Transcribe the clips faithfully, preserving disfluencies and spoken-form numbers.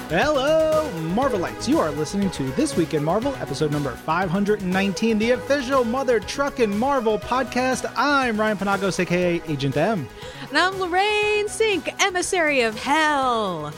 Hello, Marvelites. You are listening to This Week in Marvel, episode number five hundred nineteen, the official Mother Truckin' Marvel podcast. I'm Ryan Penagos, a k a. Agent M. And I'm Lorraine Sink, emissary of hell.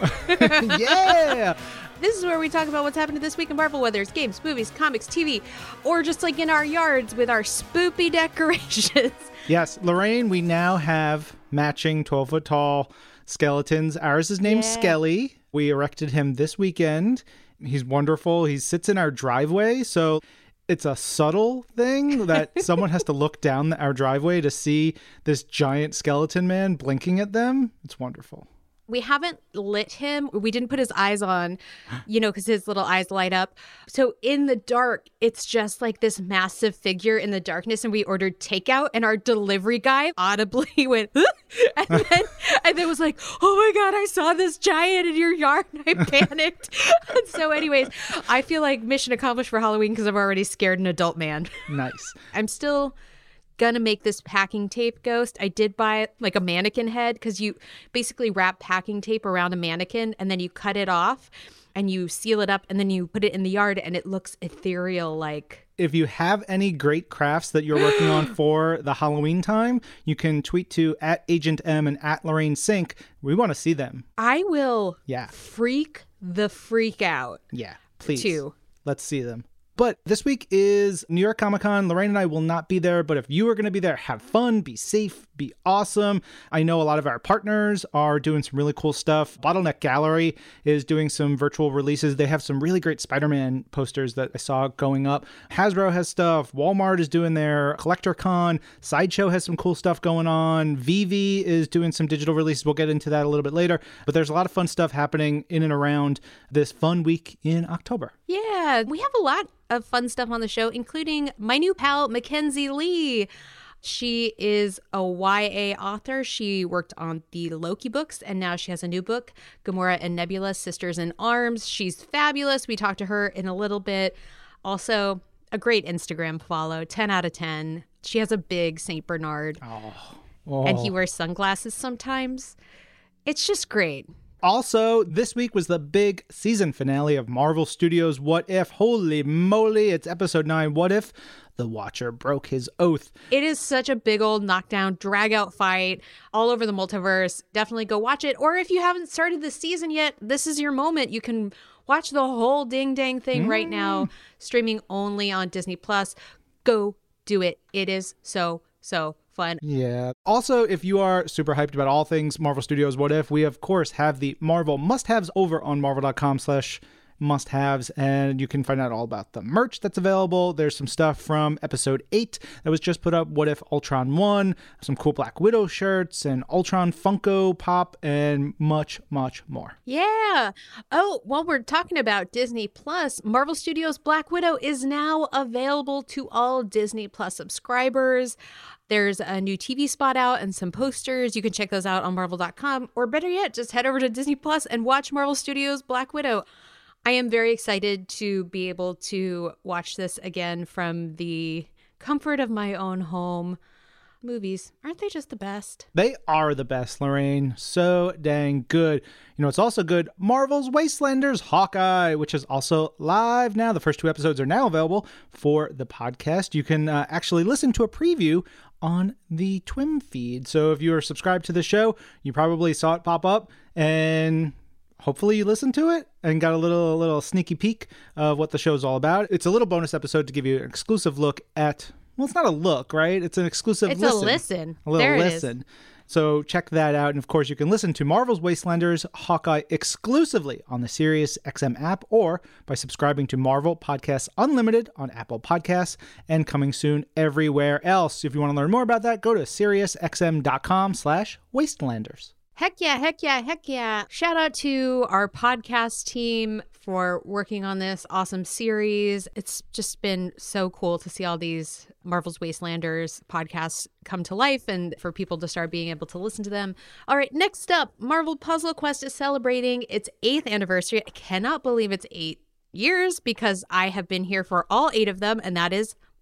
Yeah! This is where we talk about what's happening this week in Marvel, whether it's games, movies, comics, T V, or just like in our yards with our spoopy decorations. Yes, Lorraine, we now have matching twelve-foot tall skeletons. Ours is named Yeah. Skelly. We erected him this weekend. He's wonderful. He sits in our driveway, so it's a subtle thing that someone has to look down our driveway to see this giant skeleton man blinking at them. It's wonderful. We haven't lit him. We didn't put his eyes on, you know, because his little eyes light up. So in the dark, it's just like this massive figure in the darkness. And we ordered takeout, and our delivery guy audibly went, and then and then was like, "Oh my God, I saw this giant in your yard." And I panicked. And so, anyways, I feel like mission accomplished for Halloween because I've already scared an adult man. Nice. I'm still gonna make this packing tape ghost. I did buy like a mannequin head because you basically wrap packing tape around a mannequin and then you cut it off and you seal it up and then you put it in the yard and it looks ethereal like. If you have any great crafts that you're working on for the Halloween time, you can tweet to at Agent M and at Lorraine Sink. We want to see them. I will Yeah. freak the freak out. Yeah, please. Too. Let's see them. But this week is New York Comic Con. Lorraine and I will not be there, but if you are going to be there, have fun, be safe, be awesome. I know a lot of our partners are doing some really cool stuff. Bottleneck Gallery is doing some virtual releases. They have some really great Spider-Man posters that I saw going up. Hasbro has stuff. Walmart is doing their Collector Con. Sideshow has some cool stuff going on. Vivi is doing some digital releases. We'll get into that a little bit later. But there's a lot of fun stuff happening in and around this fun week in October. Yeah, we have a lot of fun stuff on the show, including my new pal, Mackenzie Lee. She is a Y A author. She worked on the Loki books, and now she has a new book, Gamora and Nebula, Sisters in Arms. She's fabulous. We talked to her in a little bit. Also, a great Instagram follow, ten out of ten. She has a big Saint Bernard, Oh. Oh. and he wears sunglasses sometimes. It's just great. Also, this week was the big season finale of Marvel Studios' What If. Holy moly, it's episode nine. What if the Watcher broke his oath? It is such a big old knockdown, drag out fight all over the multiverse. Definitely go watch it. Or if you haven't started the season yet, this is your moment. You can watch the whole ding dang thing mm. right now, streaming only on Disney Plus. Go do it. It is so, so fun. Yeah. Also, if you are super hyped about all things Marvel Studios What If, we of course have the Marvel must-haves over on marvel.com slash must-haves, and you can find out all about the merch that's available. There's some stuff from episode eight that was just put up, What If Ultron won, some cool Black Widow shirts and Ultron Funko Pop, and much, much more. Yeah. Oh, while we're talking about Disney Plus, Marvel Studios Black Widow is now available to all Disney Plus subscribers. There's a new T V spot out and some posters. You can check those out on marvel dot com, or better yet, just head over to Disney Plus and watch Marvel Studios Black Widow. I am very excited to be able to watch this again from the comfort of my own home. Movies, aren't they just the best? They are the best, Lorraine. So dang good. You know, it's also good. Marvel's Wastelanders Hawkeye, which is also live now. The first two episodes are now available for the podcast. You can uh, actually listen to a preview on the Twim feed. So if you are subscribed to the show, you probably saw it pop up, and hopefully you listened to it and got a little, little sneaky peek of what the show's all about. It's a little bonus episode to give you an exclusive look at, well, it's not a look, right? It's an exclusive it's listen. It's a listen. A little there listen. It is. So check that out. And of course, you can listen to Marvel's Wastelanders Hawkeye exclusively on the Sirius X M app, or by subscribing to Marvel Podcasts Unlimited on Apple Podcasts, and coming soon everywhere else. If you want to learn more about that, go to SiriusXM.com slash Wastelanders. Heck yeah, heck yeah, heck yeah. Shout out to our podcast team for working on this awesome series. It's just been so cool to see all these Marvel's Wastelanders podcasts come to life and for people to start being able to listen to them. All right, next up, Marvel Puzzle Quest is celebrating its eighth anniversary. I cannot believe it's eight years because I have been here for all eight of them, and that is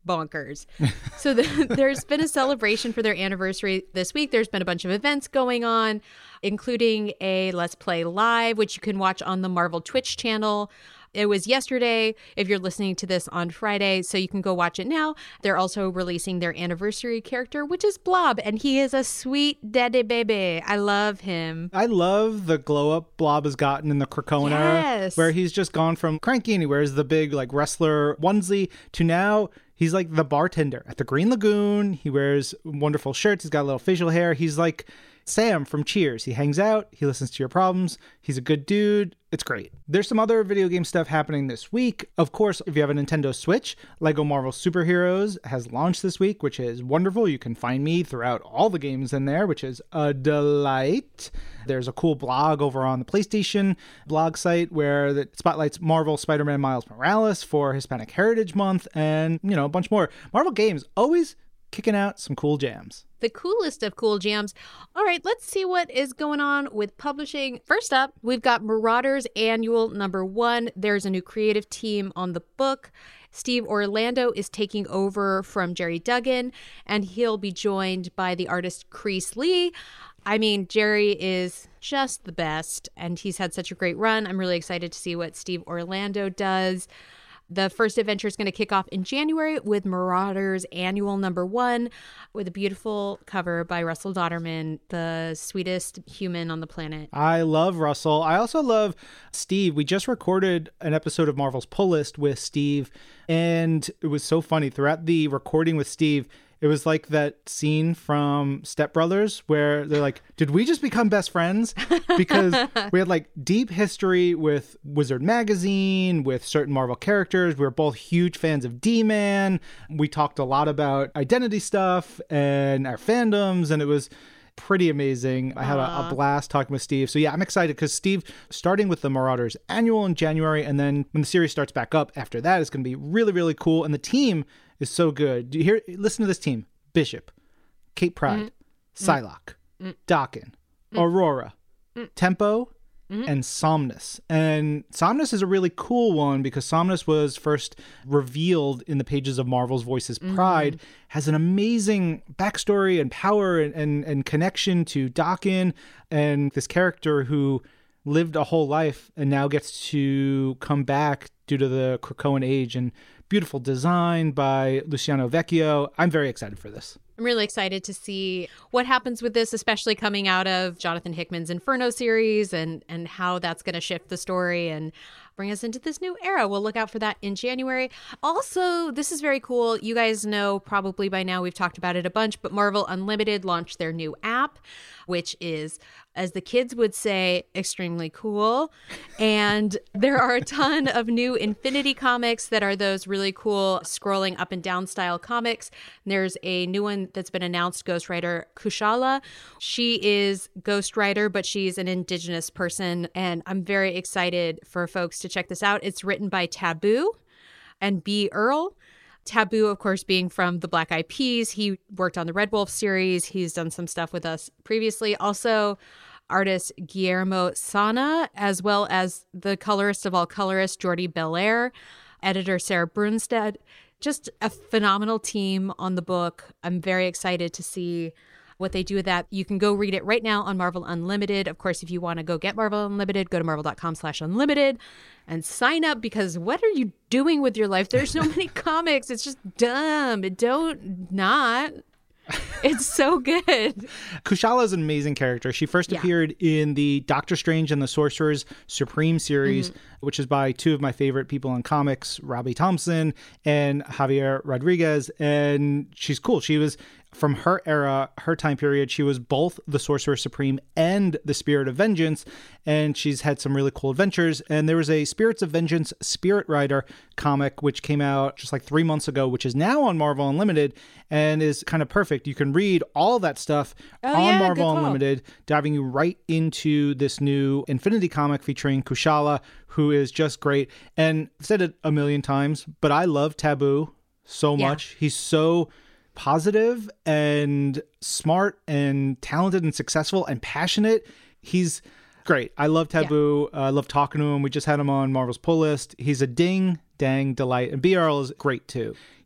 bonkers. So the, there's been a celebration for their anniversary this week. There's been a bunch of events going on, including a Let's Play Live, which you can watch on the Marvel Twitch channel. It was yesterday, if you're listening to this on Friday, so you can go watch it now. They're also releasing their anniversary character, which is Blob, and he is a sweet daddy baby. I love him. I love the glow-up Blob has gotten in the Krakoan era, Yes. where he's just gone from cranky and he wears the big like wrestler onesie to now he's like the bartender at the Green Lagoon. He wears wonderful shirts. He's got a little facial hair. He's like Sam from Cheers. He hangs out. He listens to your problems. He's a good dude. It's great. There's some other video game stuff happening this week. Of course, if you have a Nintendo Switch, Lego Marvel Superheroes has launched this week, which is wonderful. You can find me throughout all the games in there, which is a delight. There's a cool blog over on the PlayStation blog site where it spotlights Marvel Spider-Man Miles Morales for Hispanic Heritage Month and, you know, a bunch more. Marvel Games always kicking out some cool jams. The coolest of cool jams. All right, let's see what is going on with publishing. First up, we've got Marauders Annual number one. There's a new creative team on the book. Steve Orlando is taking over from Jerry Duggan, and he'll be joined by the artist Chris Lee. I mean, Jerry is just the best, and he's had such a great run. I'm really excited to see what Steve Orlando does. The first adventure is going to kick off in January with Marauders Annual number one, with a beautiful cover by Russell Dodderman, the sweetest human on the planet. I love Russell. I also love Steve. We just recorded an episode of Marvel's Pull List with Steve, and it was so funny. Throughout the recording with Steve, it was like that scene from Step Brothers where they're like, did we just become best friends? Because we had like deep history with Wizard Magazine, with certain Marvel characters. We were both huge fans of D-Man. We talked a lot about identity stuff and our fandoms, and it was pretty amazing. I had a, a blast talking with Steve. So yeah, I'm excited because Steve, starting with the Marauders Annual in January, and then when the series starts back up after that, it's going to be really, really cool. And the team is so good. Do you hear? Listen to this team: Bishop, Kate Pride, mm-hmm. Psylocke, mm-hmm. Daken, mm-hmm. Aurora, mm-hmm. Tempo, mm-hmm. and Somnus. And Somnus is a really cool one because Somnus was first revealed in the pages of Marvel's Voices Pride, mm-hmm. has an amazing backstory and power and, and, and connection to Daken, and this character who lived a whole life and now gets to come back due to the Krakoan age, and beautiful design by Luciano Vecchio. I'm very excited for this. I'm really excited to see what happens with this, especially coming out of Jonathan Hickman's Inferno series, and, and how that's going to shift the story and bring us into this new era. We'll look out for that in January. Also, this is very cool. You guys know probably by now, we've talked about it a bunch, but Marvel Unlimited launched their new app, which is, as the kids would say, extremely cool. And there are a ton of new Infinity comics that are those really cool scrolling up and down style comics. There's a new one that's been announced, Ghost Rider Kushala. She is Ghost Rider, but she's an indigenous person. And I'm very excited for folks to check this out. It's written by Taboo and B. Earl. Taboo, of course, being from the Black Eyed Peas. He worked on the Red Wolf series. He's done some stuff with us previously. Also, artist Guillermo Sana, as well as the colorist of all colorists, Jordi Belair, editor Sarah Brunstad. Just a phenomenal team on the book. I'm very excited to see what they do with that. You can go read it right now on Marvel Unlimited. Of course, if you want to go get Marvel Unlimited, go to marvel.com slash unlimited and sign up, because what are you doing with your life? There's so many comics. It's just dumb. Don't not. It's so good. Kushala is an amazing character. She first yeah. appeared in the Doctor Strange and the Sorcerer's Supreme series, mm-hmm. which is by two of my favorite people in comics, Robbie Thompson and Javier Rodriguez. And she's cool. She was, from her era, her time period, she was both the Sorcerer Supreme and the Spirit of Vengeance. And she's had some really cool adventures. And there was a Spirits of Vengeance Spirit Rider comic, which came out just like three months ago, which is now on Marvel Unlimited and is kind of perfect. You can read all that stuff oh, on yeah, Marvel Unlimited, diving you right into this new Infinity comic featuring Kushala, who is just great. And I've said it a million times, but I love Taboo so yeah. much. He's so positive and smart and talented and successful and passionate. He's great. I love Taboo. Yeah. Uh, I love talking to him. We just had him on Marvel's Pull List. He's a ding, dang delight. And B R L is great too.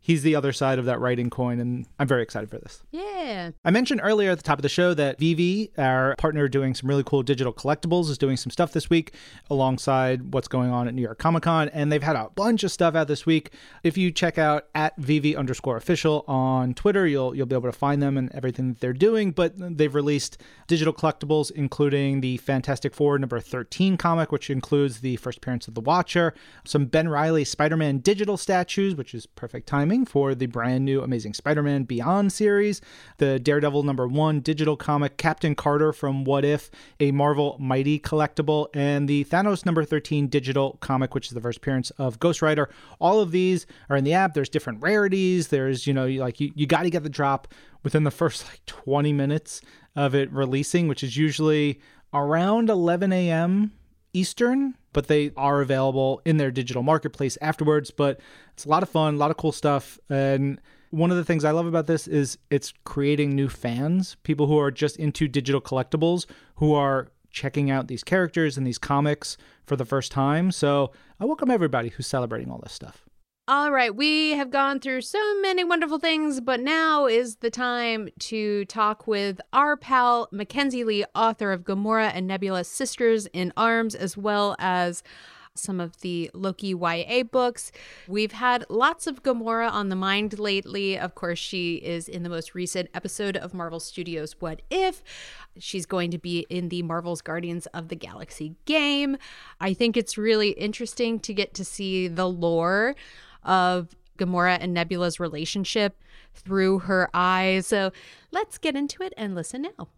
he's the other side of that writing coin, and I'm very excited for this. Yeah. I mentioned earlier at the top of the show that Vivi, our partner doing some really cool digital collectibles, is doing some stuff this week alongside what's going on at New York Comic Con, and they've had a bunch of stuff out this week. If you check out at Vivi underscore official on Twitter, you'll you'll be able to find them and everything that they're doing, but they've released digital collectibles, including the Fantastic Four number thirteen comic, which includes the first appearance of the Watcher, some Ben Reilly Spider-Man digital statues, which is perfect timing for the brand new Amazing Spider-Man Beyond series, the Daredevil number one digital comic, Captain Carter from What If, a Marvel Mighty collectible, and the Thanos number thirteen digital comic, which is the first appearance of Ghost Rider. All of these are in the app. There's different rarities. There's, you know, like you, you got to get the drop within the first like twenty minutes of it releasing, which is usually around eleven a.m. Eastern, but they are available in their digital marketplace afterwards. But it's a lot of fun, a lot of cool stuff. And one of the things I love about this is it's creating new fans, people who are just into digital collectibles, who are checking out these characters and these comics for the first time. So I welcome everybody who's celebrating all this stuff. All right, we have gone through so many wonderful things, but now is the time to talk with our pal, Mackenzie Lee, author of Gamora and Nebula Sisters in Arms, as well as some of the Loki Y A books. We've had lots of Gamora on the mind lately. Of course, she is in the most recent episode of Marvel Studios' What If. She's going to be in the Marvel's Guardians of the Galaxy game. I think it's really interesting to get to see the lore of Gamora and Nebula's relationship through her eyes. So let's get into it and listen now.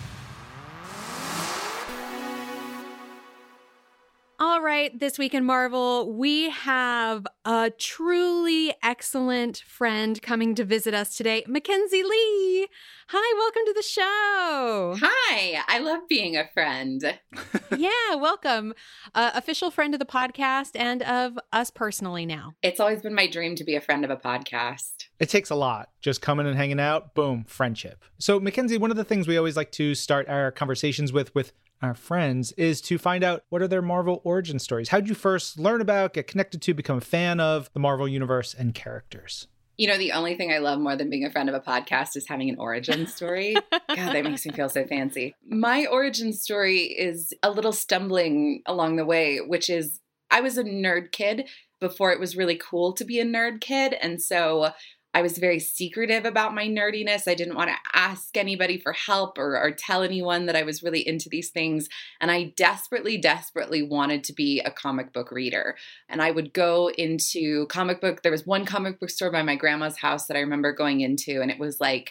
All right, this week in Marvel, we have a truly excellent friend coming to visit us today, Mackenzie Lee. Hi, welcome to the show. Hi, I love being a friend. Yeah, welcome. Uh, official friend of the podcast and of us personally now. It's always been my dream to be a friend of a podcast. It takes a lot. Just coming and hanging out, boom, friendship. So, Mackenzie, one of the things we always like to start our conversations with, with our friends, is to find out what are their Marvel origin stories. How did you first learn about, get connected to, become a fan of the Marvel Universe and characters? You know, the only thing I love more than being a friend of a podcast is having an origin story. God, that makes me feel so fancy. My origin story is a little stumbling along the way, which is I was a nerd kid before it was really cool to be a nerd kid. And so I was very secretive about my nerdiness. I didn't want to ask anybody for help or, or tell anyone that I was really into these things. And I desperately, desperately wanted to be a comic book reader. And I would go into comic book. There was one comic book store by my grandma's house that I remember going into, and it was like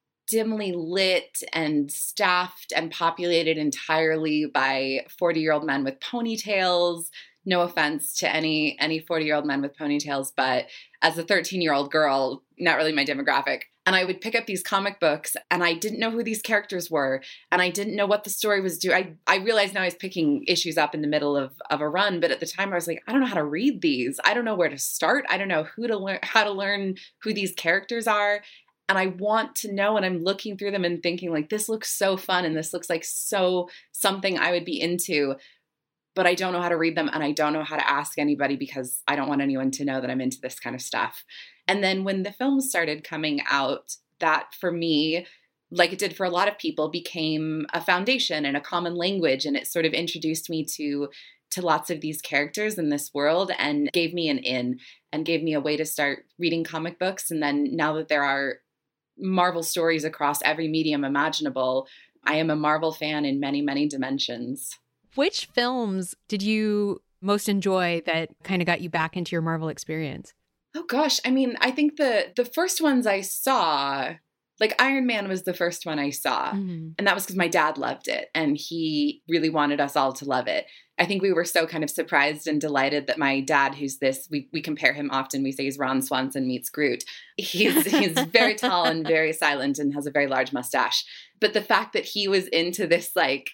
dimly lit and staffed and populated entirely by forty-year-old men with ponytails. No offense to any any forty-year-old men with ponytails, but as a thirteen-year-old girl, not really my demographic. And I would pick up these comic books, and I didn't know who these characters were, and I didn't know what the story was doing. I, I realize now I was picking issues up in the middle of, of a run, but at the time I was like, I don't know how to read these. I don't know where to start. I don't know who to learn, how to learn who these characters are. And I want to know, and I'm looking through them and thinking like, this looks so fun, and this looks like so something I would be into. But I don't know how to read them, and I don't know how to ask anybody because I don't want anyone to know that I'm into this kind of stuff. And then when the films started coming out, that for me, like it did for a lot of people, became a foundation and a common language. And it sort of introduced me to, to lots of these characters in this world and gave me an in and gave me a way to start reading comic books. And then now that there are Marvel stories across every medium imaginable, I am a Marvel fan in many, many dimensions. Which films did you most enjoy that kind of got you back into your Marvel experience? Oh gosh, I mean, I think the the first ones I saw, like Iron Man was the first one I saw. Mm-hmm. And that was because my dad loved it and he really wanted us all to love it. I think we were so kind of surprised and delighted that my dad, who's this, we, we compare him often, we say he's Ron Swanson meets Groot. He's, he's very tall and very silent and has a very large mustache. But the fact that he was into this like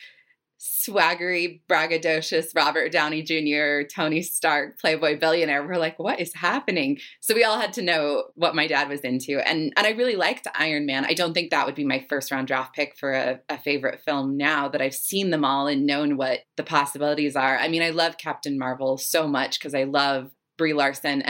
swaggery, braggadocious Robert Downey Junior, Tony Stark, Playboy billionaire. We're like, what is happening? So we all had to know what my dad was into. And and I really liked Iron Man. I don't think that would be my first round draft pick for a, a favorite film now that I've seen them all and known what the possibilities are. I mean, I love Captain Marvel so much because I love Brie Larson. And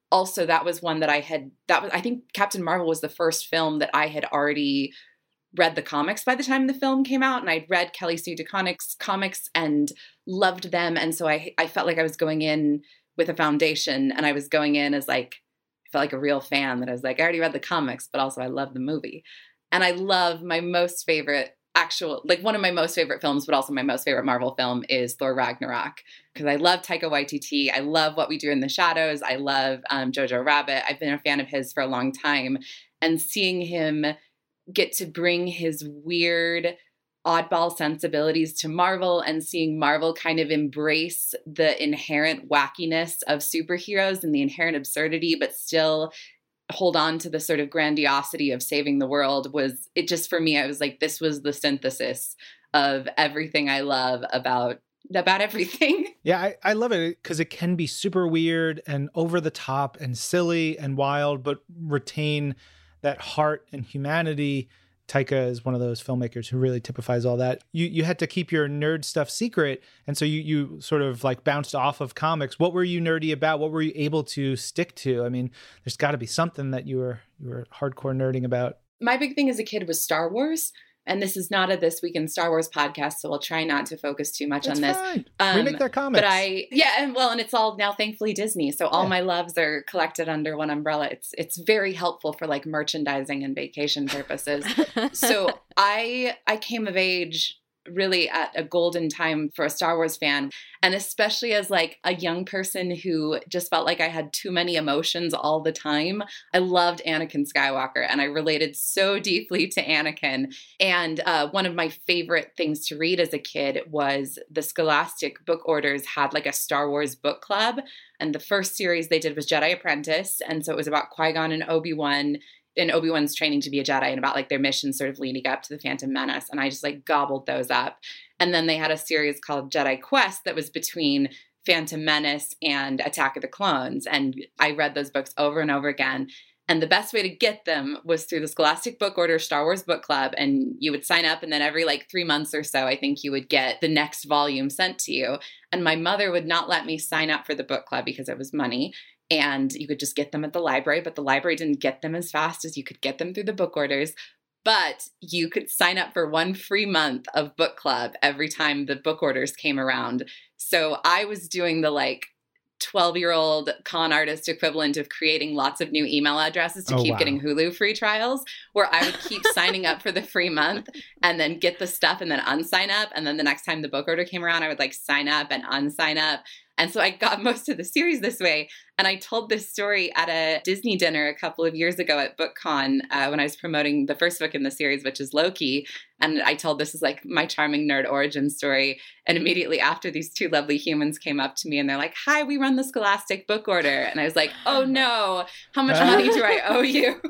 also that was one that I had, that was, I think Captain Marvel was the first film that I had already read the comics by the time the film came out. And I'd read Kelly Sue DeConnick's comics and loved them. And so I, I felt like I was going in with a foundation, and I was going in as like, I felt like a real fan, that I was like, I already read the comics, but also I love the movie. And I love my most favorite actual, like one of my most favorite films, but also my most favorite Marvel film is Thor Ragnarok, because I love Taika Waititi. I love What We Do in the Shadows. I love um, Jojo Rabbit. I've been a fan of his for a long time. And seeing him get to bring his weird, oddball sensibilities to Marvel, and seeing Marvel kind of embrace the inherent wackiness of superheroes and the inherent absurdity, but still hold on to the sort of grandiosity of saving the world, was, it just, for me, I was like, this was the synthesis of everything I love about about everything. Yeah, I, I love it because it can be super weird and over the top and silly and wild, but retain that heart and humanity. Taika is one of those filmmakers who really typifies all that. You you had to keep your nerd stuff secret, and so you you sort of like bounced off of comics. What were you nerdy about? What were you able to stick to? I mean, there's got to be something that you were you were hardcore nerding about. My big thing as a kid was Star Wars. And this is not a This Week in Star Wars podcast, so I'll try not to focus too much That's on this. Fine. Um, Remake their comics. But I, yeah, and well, and it's all now thankfully Disney, so all Yeah. my loves are collected under one umbrella. It's it's very helpful for like merchandising and vacation purposes. So I I came of age really at a golden time for a Star Wars fan, and especially as like a young person who just felt like I had too many emotions all the time. I loved Anakin Skywalker, and I related so deeply to Anakin. And uh, one of my favorite things to read as a kid was the Scholastic Book Orders had like a Star Wars book club, and the first series they did was Jedi Apprentice, and so it was about Qui-Gon and Obi-Wan, and Obi-Wan's training to be a Jedi, and about like their mission sort of leading up to the Phantom Menace. And I just like gobbled those up. And then they had a series called Jedi Quest that was between Phantom Menace and Attack of the Clones. And I read those books over and over again. And the best way to get them was through the Scholastic Book Order Star Wars Book Club. And you would sign up, and then every like three months or so, I think you would get the next volume sent to you. And my mother would not let me sign up for the book club because it was money. And you could just get them at the library, but the library didn't get them as fast as you could get them through the book orders. But you could sign up for one free month of book club every time the book orders came around. So I was doing the like twelve-year-old con artist equivalent of creating lots of new email addresses to Oh, keep wow. getting Hulu free trials, where I would keep signing up for the free month and then get the stuff and then unsign up. And then the next time the book order came around, I would like sign up and unsign up. And so I got most of the series this way. And I told this story at a Disney dinner a couple of years ago at BookCon uh, when I was promoting the first book in the series, which is Loki. And I told this is like my charming nerd origin story. And immediately after, these two lovely humans came up to me and they're like, "Hi, we run the Scholastic Book Order." And I was like, "Oh no, how much money do I owe you?"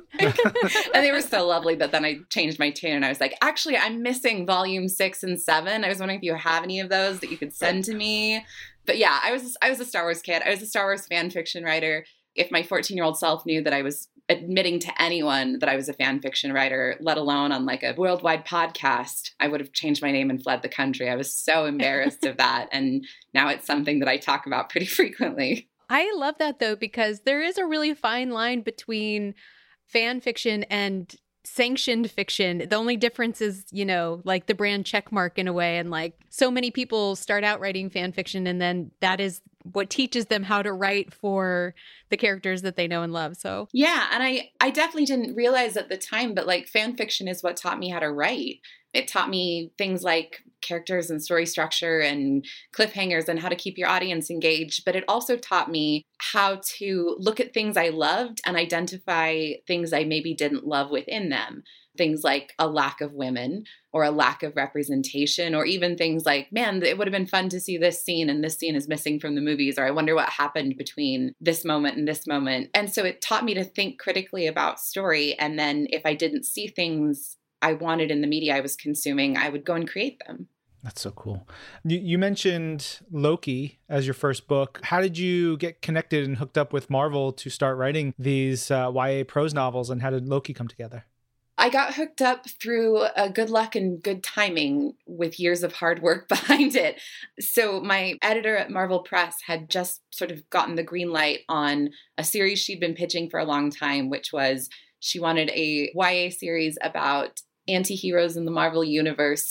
And they were so lovely that then I changed my tune and I was like, "Actually, I'm missing volume six and seven. I was wondering if you have any of those that you could send to me." But yeah, I was I was a Star Wars kid. I was a Star Wars fan fiction writer. If my fourteen-year-old self knew that I was admitting to anyone that I was a fan fiction writer, let alone on like a worldwide podcast, I would have changed my name and fled the country. I was so embarrassed of that. And now it's something that I talk about pretty frequently. I love that though, because there is a really fine line between fan fiction and sanctioned fiction. The only difference is, you know, like the brand checkmark in a way. And like so many people start out writing fan fiction and then that is what teaches them how to write for the characters that they know and love. So yeah, and I, I definitely didn't realize at the time, but like fan fiction is what taught me how to write. It taught me things like characters and story structure and cliffhangers and how to keep your audience engaged. But it also taught me how to look at things I loved and identify things I maybe didn't love within them. Things like a lack of women or a lack of representation, or even things like, man, it would have been fun to see this scene and this scene is missing from the movies, or I wonder what happened between this moment and this moment. And so it taught me to think critically about story. And then if I didn't see things I wanted in the media I was consuming, I would go and create them. That's so cool. You, you mentioned Loki as your first book. How did you get connected and hooked up with Marvel to start writing these uh, Y A prose novels, and how did Loki come together? I got hooked up through a good luck and good timing with years of hard work behind it. So my editor at Marvel Press had just sort of gotten the green light on a series she'd been pitching for a long time, which was she wanted a Y A series about anti-heroes in the Marvel Universe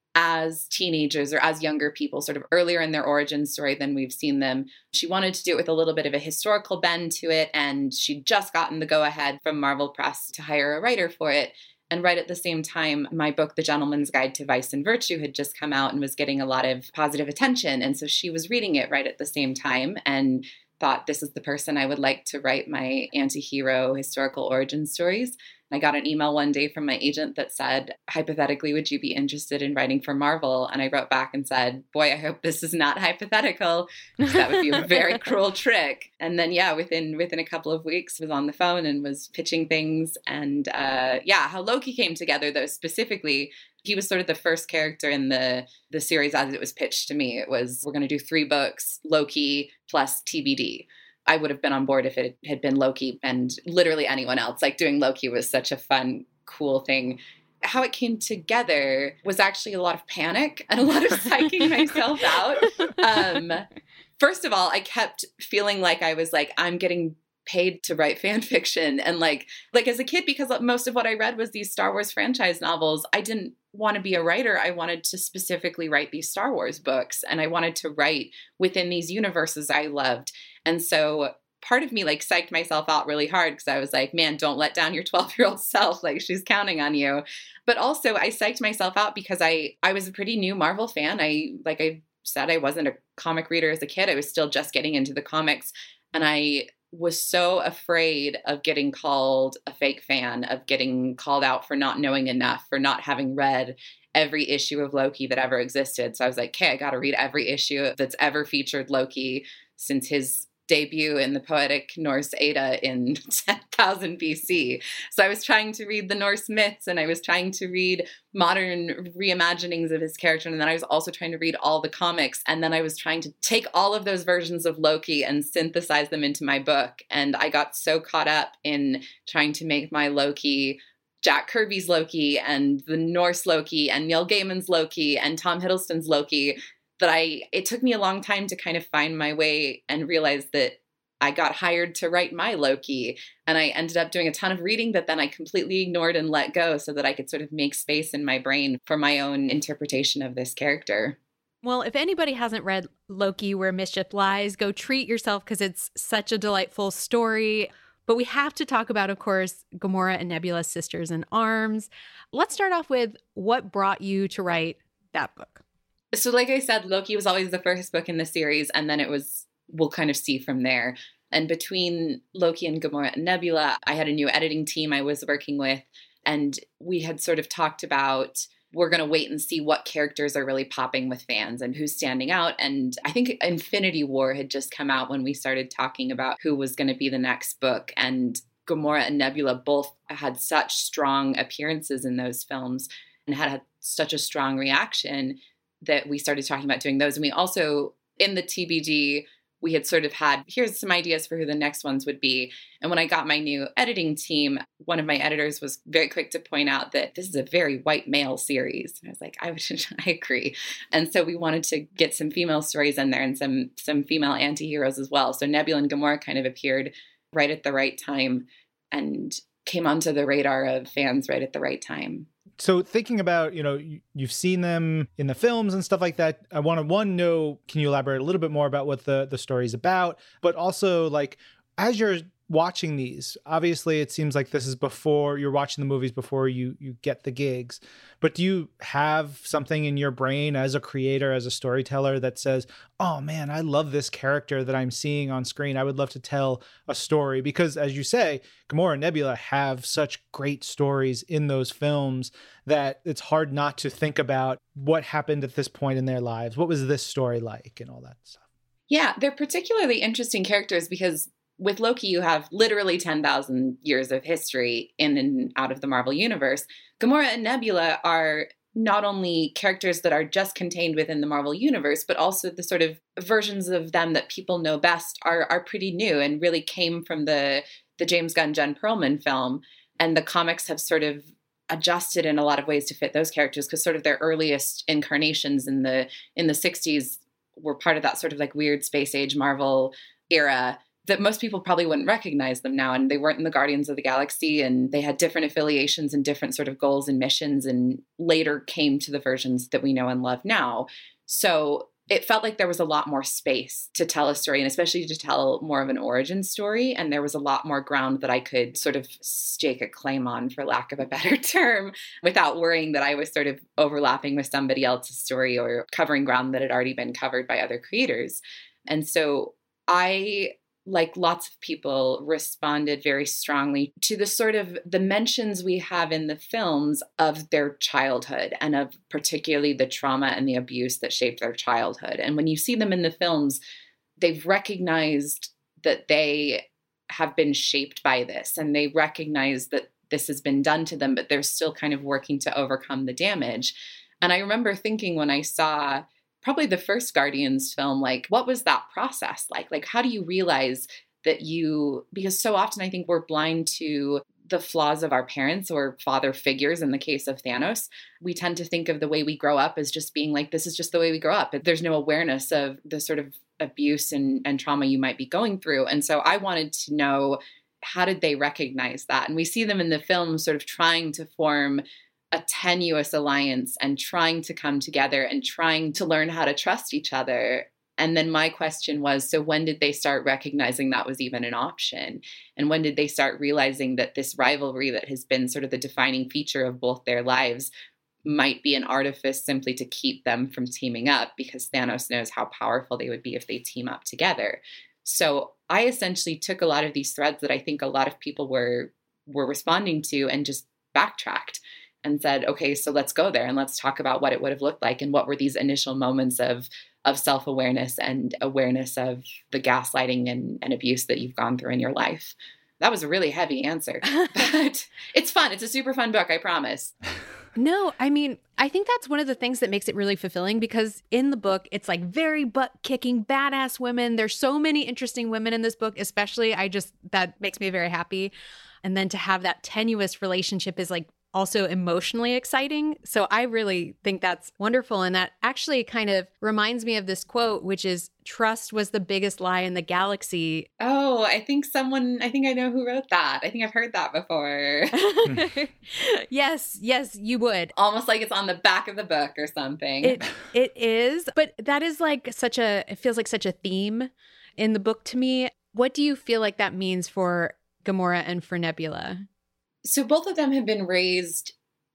as teenagers or as younger people, sort of earlier in their origin story than we've seen them. She wanted to do it with a little bit of a historical bend to it, and she'd just gotten the go-ahead from Marvel Press to hire a writer for it. And right at the same time, my book, The Gentleman's Guide to Vice and Virtue, had just come out and was getting a lot of positive attention. And so she was reading it right at the same time and thought, this is the person I would like to write my anti-hero historical origin stories. I got an email one day from my agent that said, hypothetically, would you be interested in writing for Marvel? And I wrote back and said, boy, I hope this is not hypothetical. That would be a very cruel trick. And then, yeah, within within a couple of weeks, was on the phone and was pitching things. And uh, yeah, how Loki came together, though, specifically, he was sort of the first character in the, the series as it was pitched to me. It was, we're going to do three books, Loki plus T B D. I would have been on board if it had been Loki and literally anyone else. Like, doing Loki was such a fun, cool thing. How it came together was actually a lot of panic and a lot of psyching myself out. Um, first of all, I kept feeling like I was like, I'm getting paid to write fan fiction. And like, like as a kid, because most of what I read was these Star Wars franchise novels, I didn't want to be a writer. I wanted to specifically write these Star Wars books, and I wanted to write within these universes I loved. And so part of me like psyched myself out really hard because I was like, man, don't let down your twelve-year-old self. Like, she's counting on you. But also I psyched myself out because I, I was a pretty new Marvel fan. I, like I said, I wasn't a comic reader as a kid. I was still just getting into the comics. And I was so afraid of getting called a fake fan, of getting called out for not knowing enough, for not having read every issue of Loki that ever existed. So I was like, okay, I got to read every issue that's ever featured Loki since his debut in the Poetic Norse Edda in ten thousand B C. So I was trying to read the Norse myths, and I was trying to read modern reimaginings of his character, and then I was also trying to read all the comics, and then I was trying to take all of those versions of Loki and synthesize them into my book. And I got so caught up in trying to make my Loki Jack Kirby's Loki and the Norse Loki and Neil Gaiman's Loki and Tom Hiddleston's Loki that I, it took me a long time to kind of find my way and realize that I got hired to write my Loki. And I ended up doing a ton of reading that then I completely ignored and let go so that I could sort of make space in my brain for my own interpretation of this character. Well, if anybody hasn't read Loki, Where Mischief Lies, go treat yourself because it's such a delightful story. But we have to talk about, of course, Gamora and Nebula, Sisters in Arms. Let's start off with what brought you to write that book. So like I said, Loki was always the first book in the series, and then it was, we'll kind of see from there. And between Loki and Gamora and Nebula, I had a new editing team I was working with, and we had sort of talked about, we're going to wait and see what characters are really popping with fans and who's standing out. And I think Infinity War had just come out when we started talking about who was going to be the next book. And Gamora and Nebula both had such strong appearances in those films and had, had such a strong reaction that we started talking about doing those. And we also, in the T B D, we had sort of had, here's some ideas for who the next ones would be. And when I got my new editing team, one of my editors was very quick to point out that this is a very white male series. And I was like, I would, I agree. And so we wanted to get some female stories in there and some, some female anti-heroes as well. So Nebula and Gamora kind of appeared right at the right time and came onto the radar of fans right at the right time. So thinking about, you know, you've seen them in the films and stuff like that. I want to, one, know, can you elaborate a little bit more about what the, the story's about? But also, like, as you're watching these, obviously it seems like this is before you're watching the movies, before you you get the gigs. But do you have something in your brain as a creator, as a storyteller, that says, oh man, I love this character that I'm seeing on screen. I would love to tell a story? Because as you say, Gamora and Nebula have such great stories in those films that it's hard not to think about what happened at this point in their lives. What was this story like and all that stuff? Yeah, they're particularly interesting characters because with Loki, you have literally ten thousand years of history in and out of the Marvel Universe. Gamora and Nebula are not only characters that are just contained within the Marvel Universe, but also the sort of versions of them that people know best are are pretty new and really came from the, the James Gunn, Jen Perlman film. And the comics have sort of adjusted in a lot of ways to fit those characters, because sort of their earliest incarnations in the in the sixties were part of that sort of like weird space age Marvel era that most people probably wouldn't recognize them now. And they weren't in the Guardians of the Galaxy, and they had different affiliations and different sort of goals and missions, and later came to the versions that we know and love now. So it felt like there was a lot more space to tell a story, and especially to tell more of an origin story. And there was a lot more ground that I could sort of stake a claim on, for lack of a better term, without worrying that I was sort of overlapping with somebody else's story or covering ground that had already been covered by other creators. And so I, like lots of people, responded very strongly to the sort of the mentions we have in the films of their childhood, and of particularly the trauma and the abuse that shaped their childhood. And when you see them in the films, they've recognized that they have been shaped by this, and they recognize that this has been done to them, but they're still kind of working to overcome the damage. And I remember thinking when I saw probably the first Guardians film, like, what was that process like? Like, how do you realize that you, because so often I think we're blind to the flaws of our parents or father figures. In the case of Thanos, we tend to think of the way we grow up as just being like, this is just the way we grow up. There's no awareness of the sort of abuse and, and trauma you might be going through. And so I wanted to know, how did they recognize that? And we see them in the film sort of trying to form a tenuous alliance and trying to come together and trying to learn how to trust each other. And then my question was, so when did they start recognizing that was even an option? And when did they start realizing that this rivalry that has been sort of the defining feature of both their lives might be an artifice simply to keep them from teaming up, because Thanos knows how powerful they would be if they team up together. So I essentially took a lot of these threads that I think a lot of people were were responding to and just backtracked and said, okay, so let's go there and let's talk about what it would have looked like, and what were these initial moments of of self-awareness and awareness of the gaslighting and, and abuse that you've gone through in your life. That was a really heavy answer, but it's fun. It's a super fun book, I promise. No, I mean, I think that's one of the things that makes it really fulfilling, because in the book, it's like very butt-kicking, badass women. There's so many interesting women in this book, especially. I just, that makes me very happy. And then to have that tenuous relationship is like also emotionally exciting. So I really think that's wonderful. And that actually kind of reminds me of this quote, which is, trust was the biggest lie in the galaxy. Oh, I think someone, I think I know who wrote that. I think I've heard that before. Yes, yes, you would. Almost like it's on the back of the book or something. It It is. But that is like such a, it feels like such a theme in the book to me. What do you feel like that means for Gamora and for Nebula? So both of them have been raised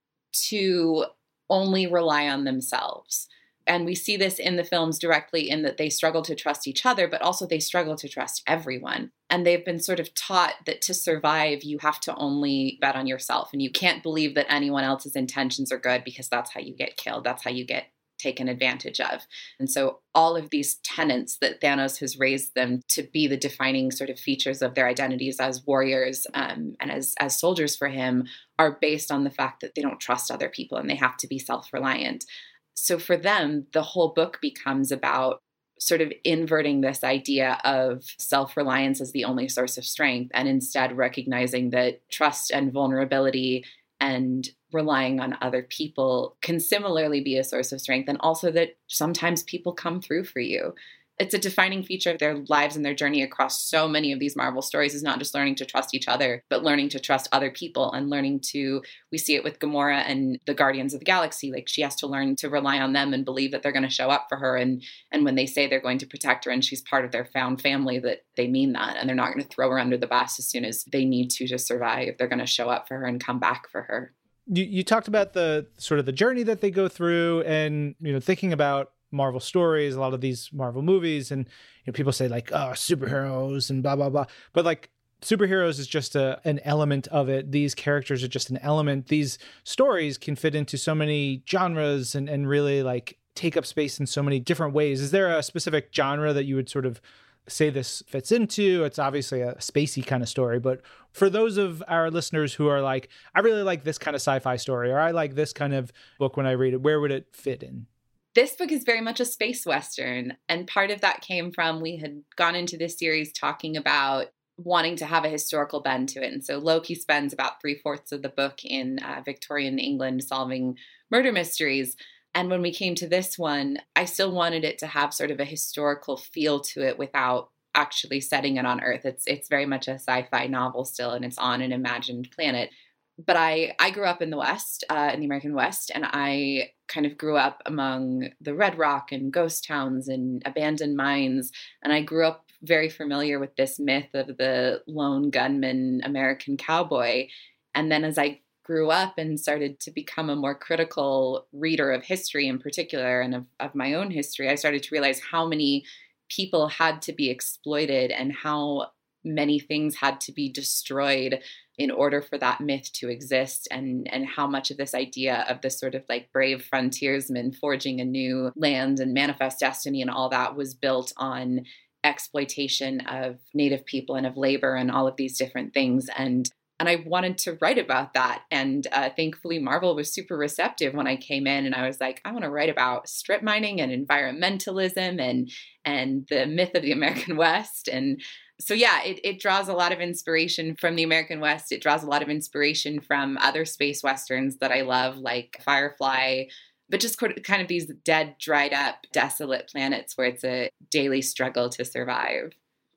to only rely on themselves. And we see this in the films directly in that they struggle to trust each other, but also they struggle to trust everyone. And they've been sort of taught that to survive, you have to only bet on yourself. And you can't believe that anyone else's intentions are good, because that's how you get killed. That's how you get taken advantage of. And so all of these tenets that Thanos has raised them to be the defining sort of features of their identities as warriors um, and as, as soldiers for him are based on the fact that they don't trust other people and they have to be self-reliant. So for them, the whole book becomes about sort of inverting this idea of self-reliance as the only source of strength, and instead recognizing that trust and vulnerability and relying on other people can similarly be a source of strength, and also that sometimes people come through for you. It's a defining feature of their lives and their journey across so many of these Marvel stories, is not just learning to trust each other, but learning to trust other people and learning to, we see it with Gamora and the Guardians of the Galaxy. Like, she has to learn to rely on them and believe that they're going to show up for her. And, and when they say they're going to protect her and she's part of their found family, that they mean that. And they're not going to throw her under the bus as soon as they need to to survive. They're going to show up for her and come back for her. You, you talked about the sort of the journey that they go through, and, you know, thinking about Marvel stories, a lot of these Marvel movies, and, you know, people say like, oh, superheroes and blah, blah, blah. But like, superheroes is just a, an element of it. These characters are just an element. These stories can fit into so many genres and, and really like take up space in so many different ways. Is there a specific genre that you would sort of say this fits into? It's obviously a spacey kind of story, but for those of our listeners who are like, I really like this kind of sci-fi story, or I like this kind of book when I read it, where would it fit in? This book is very much a space Western. And part of that came from, we had gone into this series talking about wanting to have a historical bend to it. And so Loki spends about three fourths of the book in uh, Victorian England solving murder mysteries. And when we came to this one, I still wanted it to have sort of a historical feel to it without actually setting it on Earth. It's it's very much a sci-fi novel still, and it's on an imagined planet. But I, I grew up in the West, uh, in the American West, and I kind of grew up among the Red Rock and ghost towns and abandoned mines. And I grew up very familiar with this myth of the lone gunman American cowboy. And then as I grew up and started to become a more critical reader of history in particular and of, of my own history, I started to realize how many people had to be exploited and how many things had to be destroyed in order for that myth to exist, and and how much of this idea of this sort of like brave frontiersman forging a new land and manifest destiny and all that was built on exploitation of Native people and of labor and all of these different things. And and I wanted to write about that. And uh, thankfully, Marvel was super receptive when I came in, and I was like, I want to write about strip mining and environmentalism and and the myth of the American West. And so, yeah, it, it draws a lot of inspiration from the American West. It draws a lot of inspiration from other space westerns that I love, like Firefly, but just kind of these dead, dried up, desolate planets where it's a daily struggle to survive.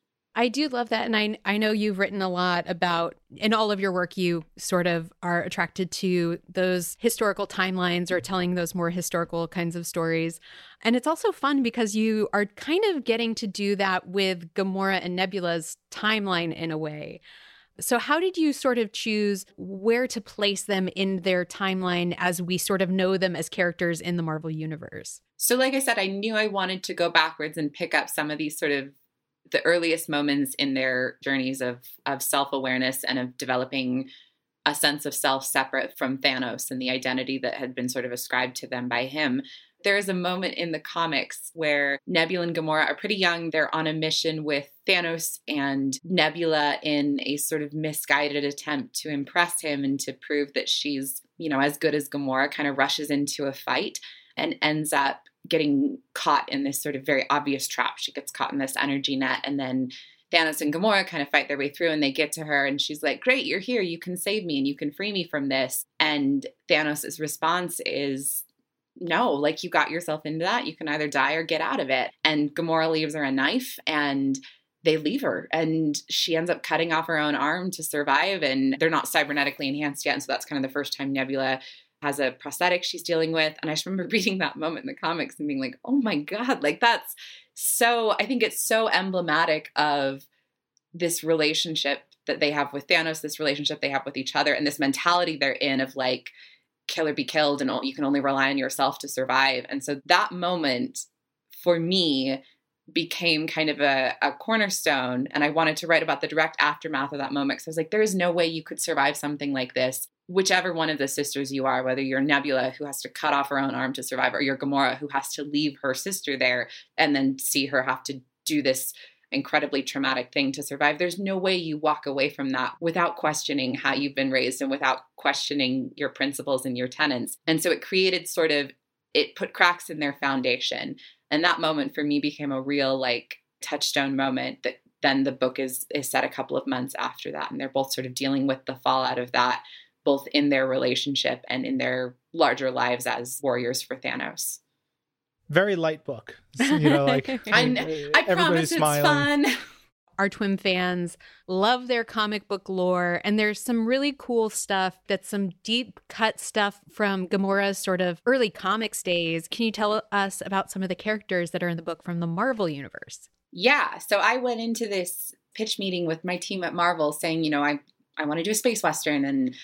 I do love that. And I I know you've written a lot about, in all of your work, you sort of are attracted to those historical timelines or telling those more historical kinds of stories. And it's also fun because you are kind of getting to do that with Gamora and Nebula's timeline in a way. So how did you sort of choose where to place them in their timeline as we sort of know them as characters in the Marvel Universe? So like I said, I knew I wanted to go backwards and pick up some of these sort of the earliest moments in their journeys of of self-awareness and of developing a sense of self separate from Thanos and the identity that had been sort of ascribed to them by him. There is a moment in the comics where Nebula and Gamora are pretty young. They're on a mission with Thanos, and Nebula, in a sort of misguided attempt to impress him and to prove that she's, you know, as good as Gamora, kind of rushes into a fight and ends up getting caught in this sort of very obvious trap. She gets caught in this energy net, and then Thanos and Gamora kind of fight their way through, and they get to her and she's like, great, you're here. You can save me and you can free me from this. And Thanos' response is, no, like you got yourself into that. You can either die or get out of it. And Gamora leaves her a knife and they leave her, and she ends up cutting off her own arm to survive. And they're not cybernetically enhanced yet. And so that's kind of the first time Nebula has a prosthetic she's dealing with. And I just remember reading that moment in the comics and being like, oh my God, like that's so, I think it's so emblematic of this relationship that they have with Thanos, this relationship they have with each other, and this mentality they're in of like, kill or be killed, and you can only rely on yourself to survive. And so that moment for me became kind of a, a cornerstone. And I wanted to write about the direct aftermath of that moment. So I was like, there is no way you could survive something like this, whichever one of the sisters you are, whether you're Nebula, who has to cut off her own arm to survive, or you're Gamora, who has to leave her sister there and then see her have to do this incredibly traumatic thing to survive. There's no way you walk away from that without questioning how you've been raised and without questioning your principles and your tenets. And so it created sort of, it put cracks in their foundation. And that moment for me became a real like touchstone moment that then the book is is set a couple of months after that. And they're both sort of dealing with the fallout of that, both in their relationship and in their larger lives as warriors for Thanos. Very light book. You know, like I, I promise it's fun. Our Twim fans love their comic book lore, and there's some really cool stuff that's some deep cut stuff from Gamora's sort of early comics days. Can you tell us about some of the characters that are in the book from the Marvel Universe? Yeah. So I went into this pitch meeting with my team at Marvel saying, you know, I, I want to do a space Western, and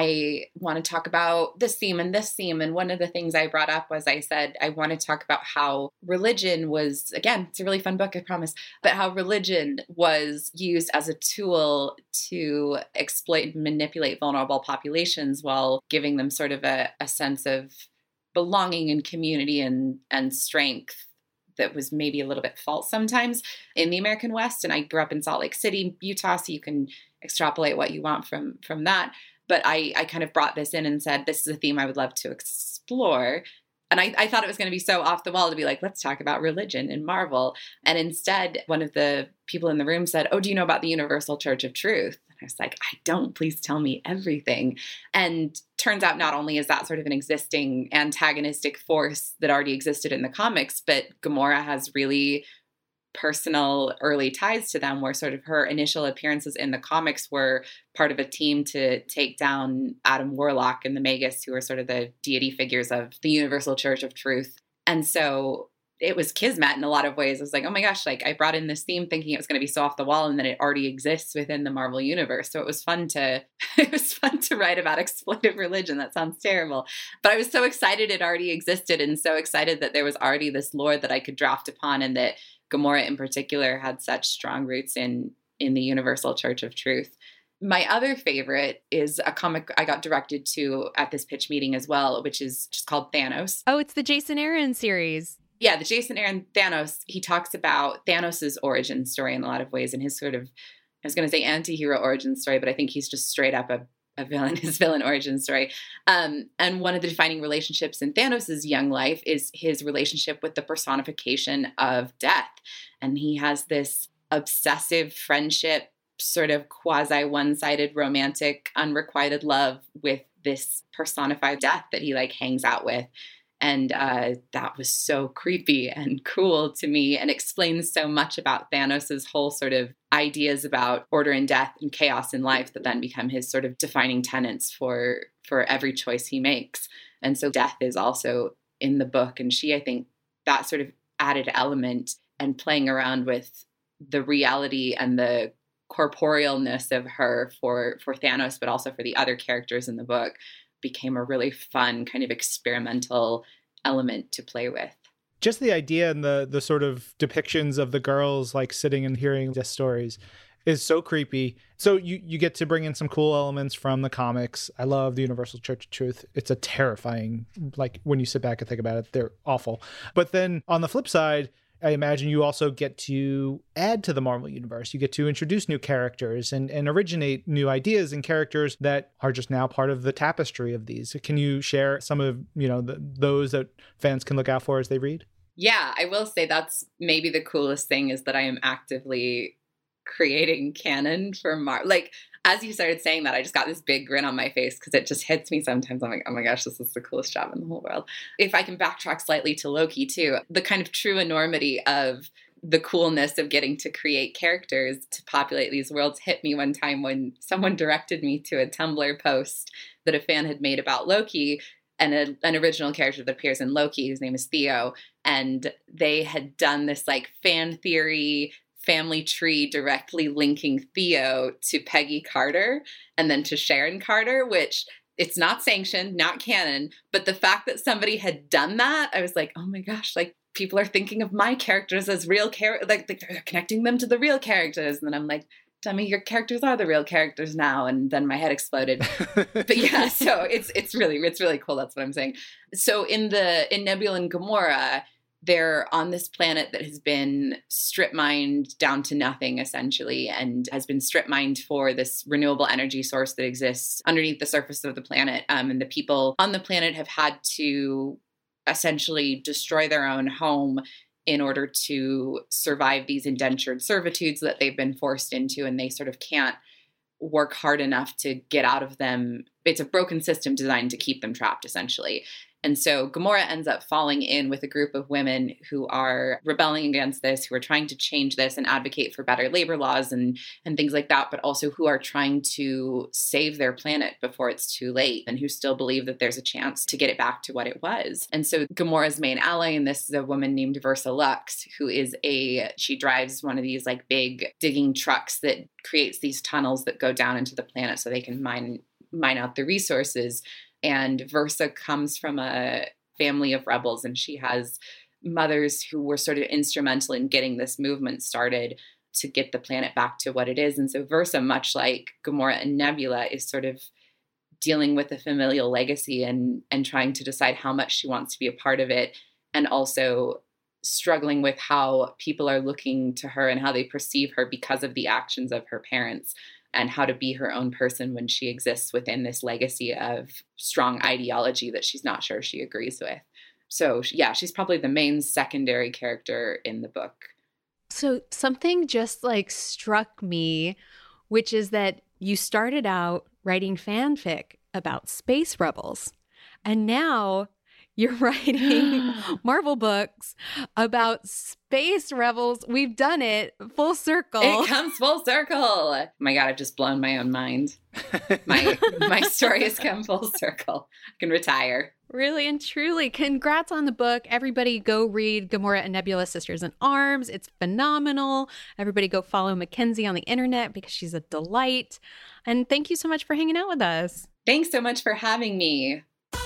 I want to talk about this theme and this theme. And one of the things I brought up was I said, I want to talk about how religion was, again, it's a really fun book, I promise, but how religion was used as a tool to exploit and manipulate vulnerable populations while giving them sort of a, a sense of belonging and community and, and strength that was maybe a little bit false sometimes in the American West. And I grew up in Salt Lake City, Utah, so you can extrapolate what you want from, from that. But I, I kind of brought this in and said, this is a theme I would love to explore. And I, I thought it was going to be so off the wall to be like, let's talk about religion in Marvel. And instead, one of the people in the room said, oh, do you know about the Universal Church of Truth? And I was like, I don't. Please tell me everything. And turns out not only is that sort of an existing antagonistic force that already existed in the comics, but Gamora has really personal early ties to them, where sort of her initial appearances in the comics were part of a team to take down Adam Warlock and the Magus, who are sort of the deity figures of the Universal Church of Truth. And so it was kismet in a lot of ways. I was like, oh my gosh, like I brought in this theme thinking it was going to be so off the wall, and then it already exists within the Marvel universe. So it was fun to, it was fun to write about exploitive religion. That sounds terrible. But I was so excited it already existed, and so excited that there was already this lore that I could draft upon, and that Gamora in particular had such strong roots in, in the Universal Church of Truth. My other favorite is a comic I got directed to at this pitch meeting as well, which is just called Thanos. Oh, it's the Jason Aaron series. Yeah, the Jason Aaron Thanos. He talks about Thanos' origin story in a lot of ways, and his sort of, I was going to say anti-hero origin story, but I think he's just straight up a a villain, his villain origin story. Um, and one of the defining relationships in Thanos' young life is his relationship with the personification of death. And he has this obsessive friendship, sort of quasi one-sided romantic, unrequited love with this personified death that he like hangs out with. And uh, that was so creepy and cool to me, and explains so much about Thanos' whole sort of ideas about order and death and chaos in life that then become his sort of defining tenets for, for every choice he makes. And so death is also in the book. And she, I think, that sort of added element and playing around with the reality and the corporealness of her for, for Thanos, but also for the other characters in the book, became a really fun kind of experimental element to play with. Just the idea and the the sort of depictions of the girls like sitting and hearing death stories is so creepy. So you, you get to bring in some cool elements from the comics. I love the Universal Church of Truth. It's a terrifying, like when you sit back and think about it, they're awful. But then on the flip side, I imagine you also get to add to the Marvel universe. You get to introduce new characters and, and originate new ideas and characters that are just now part of the tapestry of these. Can you share some of, you know, the, those that fans can look out for as they read? Yeah, I will say that's maybe the coolest thing, is that I am actively creating canon for Marvel. Like, as you started saying that, I just got this big grin on my face, because it just hits me sometimes. I'm like, oh my gosh, this is the coolest job in the whole world. If I can backtrack slightly to Loki too, the kind of true enormity of the coolness of getting to create characters to populate these worlds hit me one time when someone directed me to a Tumblr post that a fan had made about Loki, and a, an original character that appears in Loki, whose name is Theo. And they had done this like fan theory family tree directly linking Theo to Peggy Carter and then to Sharon Carter, which it's not sanctioned, not canon. But the fact that somebody had done that, I was like, oh my gosh, like people are thinking of my characters as real characters, like they're connecting them to the real characters. And then I'm like, dummy, your characters are the real characters now. And then my head exploded. But yeah, so it's it's really, it's really cool. That's what I'm saying. So in the, in Nebula and Gamora, they're on this planet that has been strip mined down to nothing, essentially, and has been strip mined for this renewable energy source that exists underneath the surface of the planet. Um, and the people on the planet have had to essentially destroy their own home in order to survive these indentured servitudes that they've been forced into, and they sort of can't work hard enough to get out of them. It's a broken system designed to keep them trapped, essentially. And so Gamora ends up falling in with a group of women who are rebelling against this, who are trying to change this and advocate for better labor laws and, and things like that, but also who are trying to save their planet before it's too late, and who still believe that there's a chance to get it back to what it was. And so Gamora's main ally in this is a woman named Versa Lux, who is a, she drives one of these like big digging trucks that creates these tunnels that go down into the planet so they can mine mine out the resources. And Versa comes from a family of rebels, and she has mothers who were sort of instrumental in getting this movement started to get the planet back to what it is. And so Versa, much like Gamora and Nebula, is sort of dealing with a familial legacy and, and trying to decide how much she wants to be a part of it, and also struggling with how people are looking to her and how they perceive her because of the actions of her parents, and how to be her own person when she exists within this legacy of strong ideology that she's not sure she agrees with. So yeah, she's probably the main secondary character in the book. So something just like struck me, which is that you started out writing fanfic about space rebels, and now you're writing Marvel books about space rebels. We've done it full circle. It comes full circle. Oh my God, I've just blown my own mind. My my story has come full circle. I can retire. Really and truly. Congrats on the book. Everybody go read Gamora and Nebula Sisters in Arms. It's phenomenal. Everybody go follow Mackenzie on the internet because she's a delight. And thank you so much for hanging out with us. Thanks so much for having me.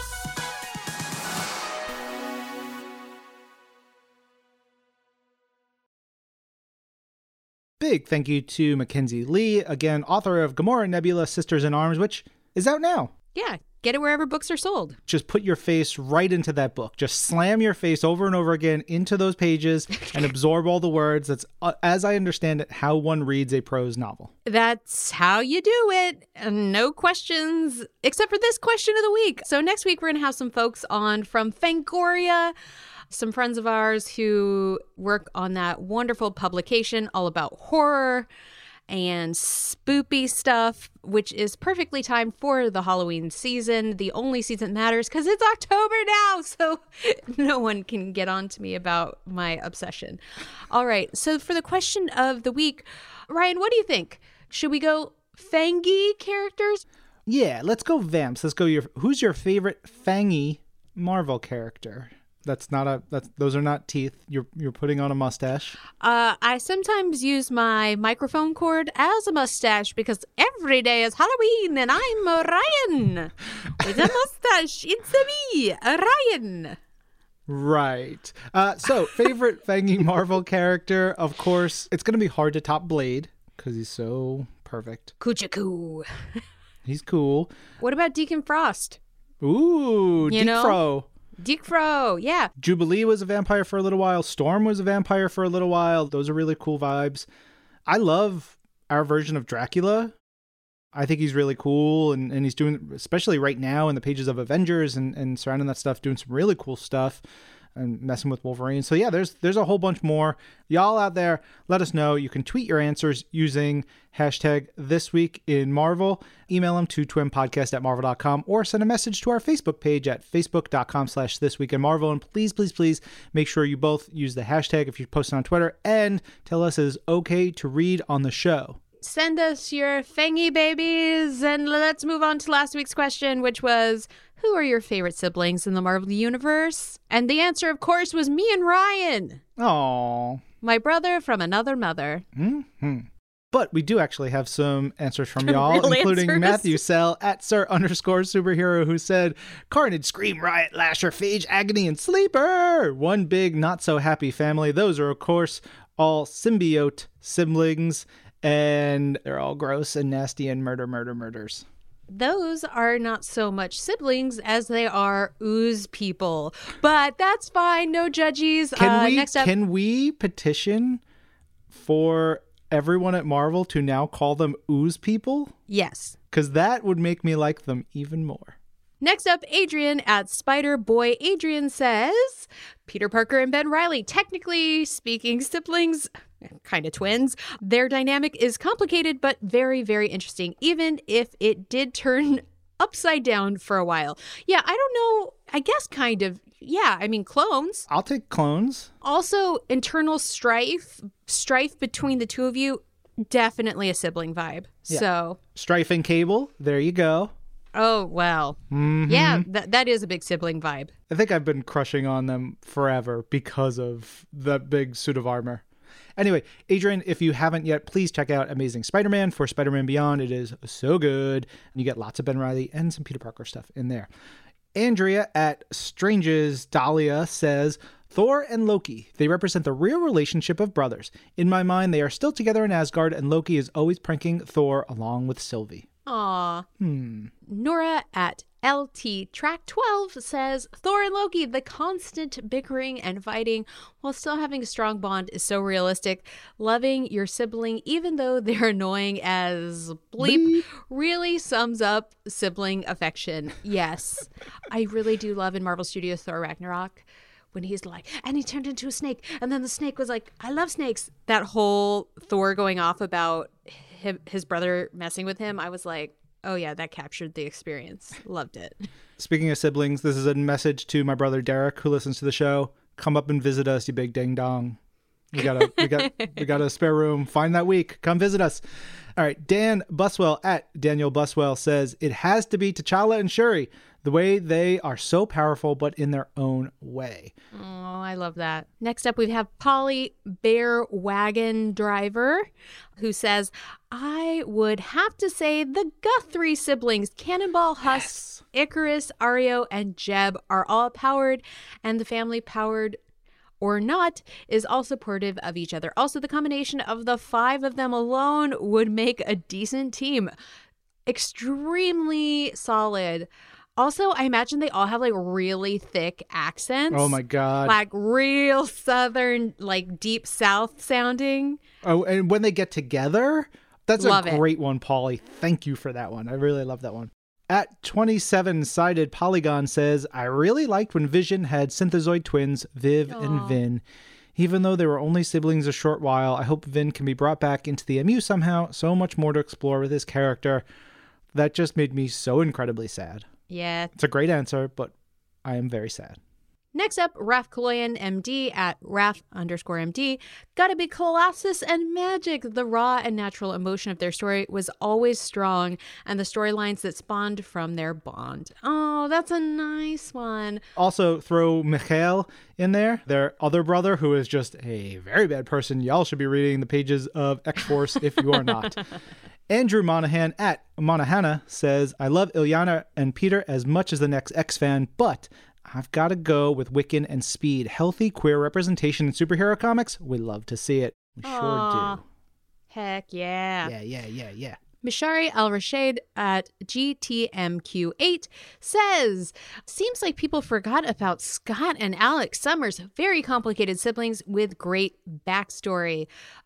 Big thank you to Mackenzie Lee, again, author of Gamora Nebula Sisters in Arms, which is out now. Yeah, get it wherever books are sold. Just put your face right into that book. Just slam your face over and over again into those pages and absorb all the words. That's, uh, as I understand it, how one reads a prose novel. That's how you do it. And no questions, except for this question of the week. So next week, we're going to have some folks on from Fangoria, some friends of ours who work on that wonderful publication all about horror and spoopy stuff, which is perfectly timed for the Halloween season, the only season that matters because it's October now, so no one can get on to me about my obsession. All right, so for the question of the week, Ryan, what do you think? Should we go fangy characters? Yeah, let's go vamps. Let's go your, who's your favorite fangy Marvel character? That's not a, that's, those are not teeth. You're you're putting on a mustache. Uh, I sometimes use my microphone cord as a mustache because every day is Halloween and I'm Ryan with a mustache. It's me, Ryan. Right. Uh, so, favorite fangy Marvel character, of course, it's going to be hard to top Blade because he's so perfect. Kuchaku. He's cool. What about Deacon Frost? Ooh, You know? Deacfro. Dick Fro, yeah. Jubilee was a vampire for a little while. Storm was a vampire for a little while. Those are really cool vibes. I love our version of Dracula. I think he's really cool, and, and he's doing, especially right now in the pages of Avengers and, and surrounding that stuff, doing some really cool stuff and messing with Wolverine. So yeah, there's there's a whole bunch more. Y'all out there, let us know. You can tweet your answers using hashtag This Week in Marvel. Email them to twimpodcast at marvel dot com or send a message to our Facebook page at facebook.com slash This Week in Marvel. And please, please, please make sure you both use the hashtag if you're posting on Twitter and tell us it's okay to read on the show. Send us your fangy babies, and let's move on to last week's question, which was, who are your favorite siblings in the Marvel Universe? And the answer, of course, was me and Ryan. Aww. My brother from another mother. Mm-hmm. But we do actually have some answers from y'all, Real including answers. Matthew Sell at Sir underscore superhero, who said, Carnage, Scream, Riot, Lasher, Phage, Agony, and Sleeper. One big, not so happy family. Those are, of course, all symbiote siblings, and they're all gross and nasty and murder, murder, murders. Those are not so much siblings as they are ooze people. But that's fine. No judges. Can uh, we next up, can we petition for everyone at Marvel to now call them ooze people? yes. Because that would make me like them even more. Next up, Adrian at Spider Boy Adrian says, Peter Parker and Ben Reilly, technically speaking, siblings, kind of twins. Their dynamic is complicated, but very, very interesting, even if it did turn upside down for a while. Yeah, I don't know. I guess kind of. Yeah, I mean, clones. I'll take clones. Also, internal strife, strife between the two of you, definitely a sibling vibe. Yeah. So, Strife and Cable, there you go. oh, well. Mm-hmm. Yeah, th- that is a big sibling vibe. I think I've been crushing on them forever because of that big suit of armor. Anyway, Adrian, if you haven't yet, please check out Amazing Spider-Man for Spider-Man Beyond. It is so good. And you get lots of Ben Reilly and some Peter Parker stuff in there. Andrea at Strange's Dahlia says, Thor and Loki, they represent the real relationship of brothers. In my mind, they are still together in Asgard, and Loki is always pranking Thor along with Sylvie. Aw. Hmm. Nora at L T Track twelve says, Thor and Loki, the constant bickering and fighting while still having a strong bond is so realistic. Loving your sibling, even though they're annoying as bleep, bleep. really sums up sibling affection. Yes, I really do love in Marvel Studios Thor Ragnarok when he's like, and he turned into a snake. And then the snake was like, I love snakes. That whole Thor going off about him, his brother messing with him, I was like, oh yeah, that captured the experience. Loved it. Speaking of siblings, this is a message to my brother Derek, who listens to the show. Come up and visit us, you big ding dong. We got a we got we got a spare room. Find that week. Come visit us. All right, Dan Buswell at Daniel Buswell says it has to be T'Challa and Shuri. The way they are so powerful, but in their own way. Oh, I love that. Next up, we have Polly Bear Wagon Driver, who says, I would have to say the Guthrie siblings, Cannonball, Husk, yes. Icarus, Ario, and Jeb are all powered, and the family, powered or not, is all supportive of each other. Also, the combination of the five of them alone would make a decent team. Extremely solid. Also, I imagine they all have like really thick accents. Oh my God. Like real Southern, like deep South sounding. Oh, and when they get together, that's love a great it. one, Polly. Thank you for that one. I really love that one. At twenty-seven-sided Polygon says, I really liked when Vision had synthezoid twins, Viv Aww. and Vin. Even though they were only siblings a short while, I hope Vin can be brought back into the M U somehow. So much more to explore with his character. That just made me so incredibly sad. Yeah. It's a great answer, but I am very sad. Next up, Raph Kaloyan, M D, at Raph underscore M D. Gotta be Colossus and Magic. The raw and natural emotion of their story was always strong, and the storylines that spawned from their bond. Oh, that's a nice one. Also, throw Mikhail in there, their other brother, who is just a very bad person. Y'all should be reading the pages of X-Force if you are not. Andrew Monahan at Monahana says, I love Ilyana and Peter as much as the next X fan, but I've got to go with Wiccan and Speed. Healthy queer representation in superhero comics. We love to see it. We Aww. sure do. Heck yeah. Yeah, yeah, yeah, yeah. Mishari Al-Rashid at G T M Q eight says, seems like people forgot about Scott and Alex Summers, very complicated siblings with great backstory.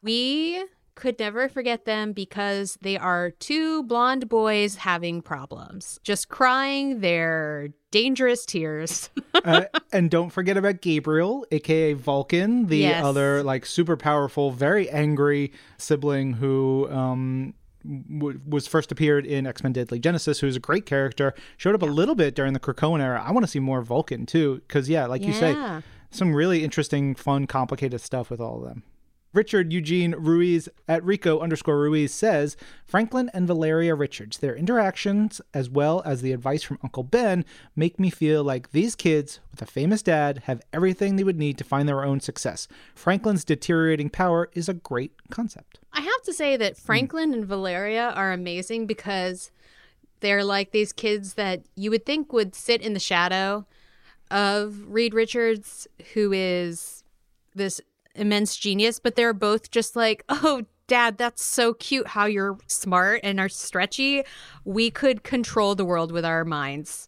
We could never forget them because they are two blonde boys having problems, just crying their dangerous tears. uh, and don't forget about Gabriel, aka Vulcan, the yes. other like super powerful, very angry sibling who um w- was first appeared in X-Men Deadly Genesis, who's a great character, showed up yeah. a little bit during the Krakoan era. I want to see more Vulcan too, because yeah, like yeah. you say, some really interesting, fun, complicated stuff with all of them. Richard Eugene Ruiz at Rico underscore Ruiz says, Franklin and Valeria Richards, their interactions as well as the advice from Uncle Ben make me feel like these kids with a famous dad have everything they would need to find their own success. Franklin's deteriorating power is a great concept. I have to say that Franklin mm. and Valeria are amazing because they're like these kids that you would think would sit in the shadow of Reed Richards, who is this immense genius, but they're both just like, oh, Dad, that's so cute how you're smart and are stretchy. We could control the world with our minds.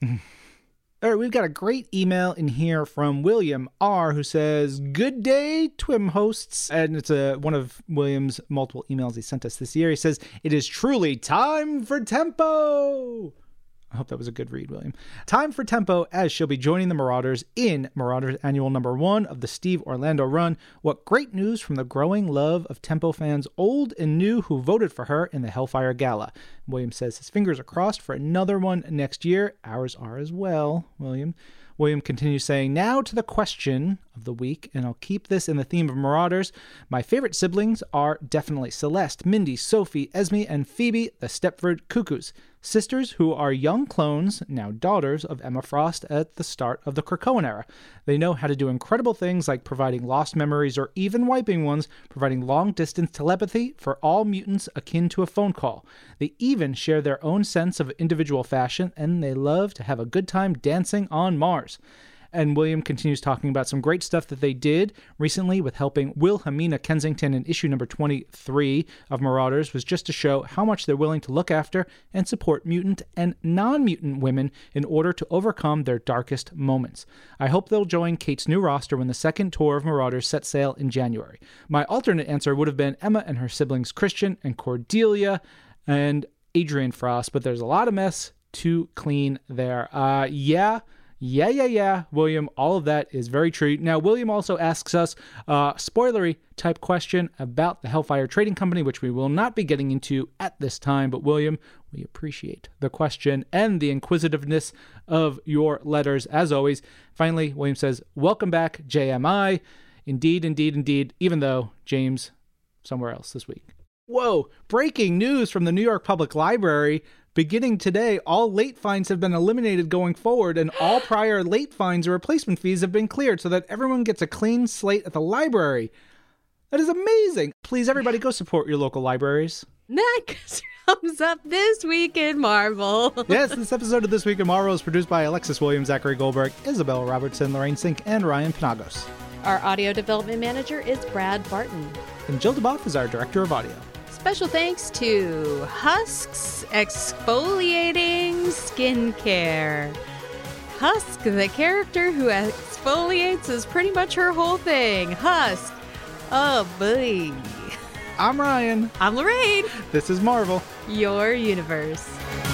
All right, we've got a great email in here from William R., who says, good day, Twim hosts. And it's a, one of William's multiple emails he sent us this year. He says, it is truly time for Tempo. I hope that was a good read, William. Time for Tempo, as she'll be joining the Marauders in Marauders Annual Number One of the Steve Orlando run. What great news from the growing love of Tempo fans, old and new, who voted for her in the Hellfire Gala. William says his fingers are crossed for another one next year. Ours are as well, William. William continues saying, now to the question of the week, and I'll keep this in the theme of Marauders. My favorite siblings are definitely Celeste, Mindy, Sophie, Esme, and Phoebe, the Stepford Cuckoos. Sisters who are young clones, now daughters, of Emma Frost at the start of the Krakoan era. They know how to do incredible things like providing lost memories or even wiping ones, providing long-distance telepathy for all mutants akin to a phone call. They even share their own sense of individual fashion, and they love to have a good time dancing on Mars. And William continues talking about some great stuff that they did recently with helping Wilhelmina Kensington in issue number twenty-three of Marauders, was just to show how much they're willing to look after and support mutant and non-mutant women in order to overcome their darkest moments. I hope they'll join Kate's new roster when the second tour of Marauders sets sail in January. My alternate answer would have been Emma and her siblings Christian and Cordelia and Adrian Frost, but there's a lot of mess to clean there. Uh, yeah. Yeah, yeah, yeah, William, all of that is very true. Now, William also asks us a spoilery type question about the Hellfire Trading Company, which we will not be getting into at this time. But, William, we appreciate the question and the inquisitiveness of your letters, as always. Finally, William says, welcome back, J M I. Indeed, indeed, indeed, even though James somewhere else this week. Whoa, breaking news from the New York Public Library. Beginning today, all late fines have been eliminated going forward, and all prior late fines or replacement fees have been cleared so that everyone gets a clean slate at the library. That is amazing. Please, everybody, go support your local libraries. That sums up This Week in Marvel. Yes, this episode of This Week in Marvel is produced by Alexis Williams, Zachary Goldberg, Isabel Robertson, Lorraine Sink, and Ryan Penagos. Our audio development manager is Brad Barton. And Jill DeBoff is our director of audio. Special thanks to Husk's Exfoliating Skincare. Husk, the character who exfoliates, is pretty much her whole thing. Husk. Oh, boy. I'm Ryan. I'm Lorraine. This is Marvel, Your universe.